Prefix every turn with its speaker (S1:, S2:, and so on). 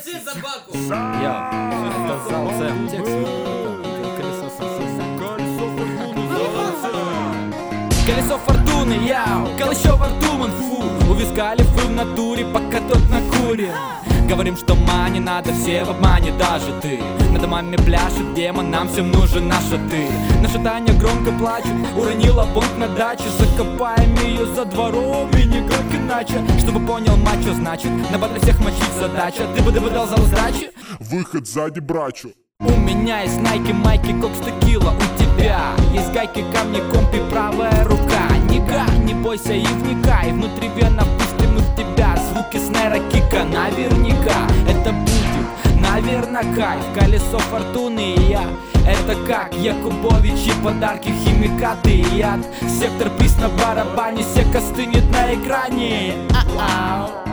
S1: Соси собаку!
S2: Это зал Ц. Текст. Колесо Колесо фортуны, яу, колесо фортуны, фу. У виска лифы в натуре, пока тот накурен. Говорим, что мани надо, все в обмане, даже ты. Над домами пляшет демон, нам всем нужен наша ты. Наша Таня громко плачет, уронила бомб на даче. Закопаем ее за двором и никак иначе. Чтобы понял мачо, значит, на бадре всех мочить задача. Ты бы дал зал сдачи?
S3: Выход сзади брачу.
S2: У меня есть найки, майки, кокс, текила. У тебя есть гайки, камни, комп и правая рука. Не бойся и вникай, внутри вена пустим мы в тебя. Звуки снэра, кика, наверняка это будет, наверно, кайф. Колесо фортуны и я, это как Якубович и подарки, химикаты и яд. Сектор приз на барабане, сека стынет на экране.